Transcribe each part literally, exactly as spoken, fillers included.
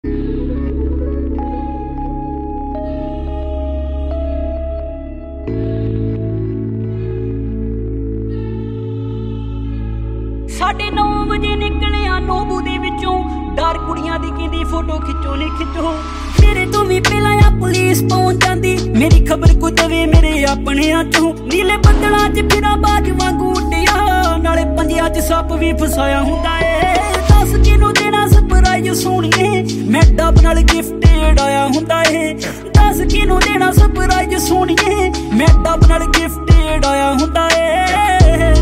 साढ़े नौ बजे निकलिया नोबू दे विचों डर कुड़ियां दी कहंदी फोटो खिचो ने खिचो मेरे तो भी पहला पुलिस पहुंच जांदी मेरी खबर को दवे मेरे अपने चों नीले बदलां च फिरा बाज वांगू उड्डिया नाले पंजियां च सप भी फसाया हुंदा ए दस किनू देना सरप्राइज सोहणीए मैं डब नाल गिफ्टेड आया हुंदा ए दस किनू देना सरप्राइज सोहणीए मैं डब नाल गिफ्टेड आया हुंदा ए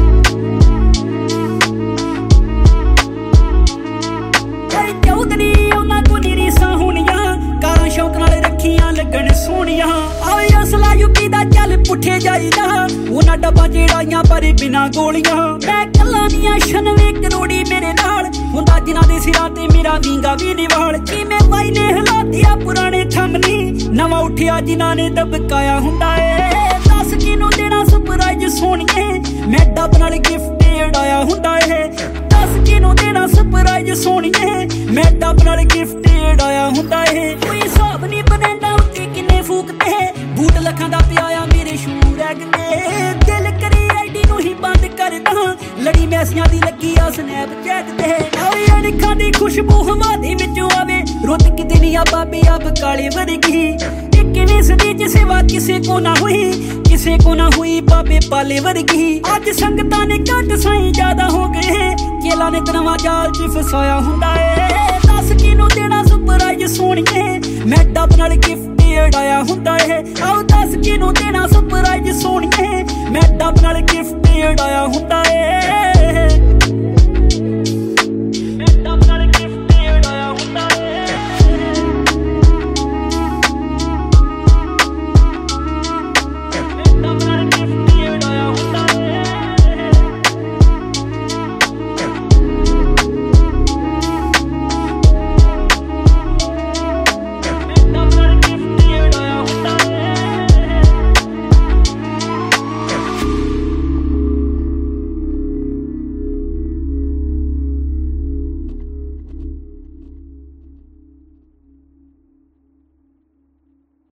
चौधरी उन्हां को नी रीसां होणियां कारां शौक नाल रखियां लगण सोहणियां आवे असला यूपी दा चल पुठे जाईदा उन्हां डब्बां जेड़ाइयां पर बिना गोलियां मैं कल्ला नियां छनवे करोड़ी मेरे नाल हुंदा जिन्हां दे सिरां ते मेरा विंगा वी निवाल किवें बाई ने हलातिया पुराने थंमनी नवां उठिया जिन्हां ने दबकाया हुंदा ए दस किनू देना सरप्राइज सोहणीए मैं डब नाल गिफ्टेड आया हुंदा ए दस किनू देना सरप्राइज सोहणीए मैं डब नाल गिफ्टेड आया हुंदा ए कोई हिसाब नहीं बनदा उत्ते किन्ने फूकते बूट लखां दा पिया मेरे शू रैगदे दिल करे आईडी नू ही बंद कर दा लड़ी मैसियां दी लगी आ स्नैपचैट ते आवे अणखां दी खुशबू हवा दे विचों आवे रुत किते नी आ बाबे अब काले वर्गी इक्कीवीं सदी च सेवा किसे को ना हुई किसे को ना हुई बाबे पाले वर्गी अज संगतां ने घट साईं ज्यादा हो गए केला ने तनवा जाल च फसाया हुंदा ए दस किनू देना सरप्राइज सोहणीए मैं डब नाल गिफ्टेड आया हुंदा ए आओ दस किनू देना सरप्राइज सोहणीए मैं डब नाल गिफ्टेड आया हुंदा ए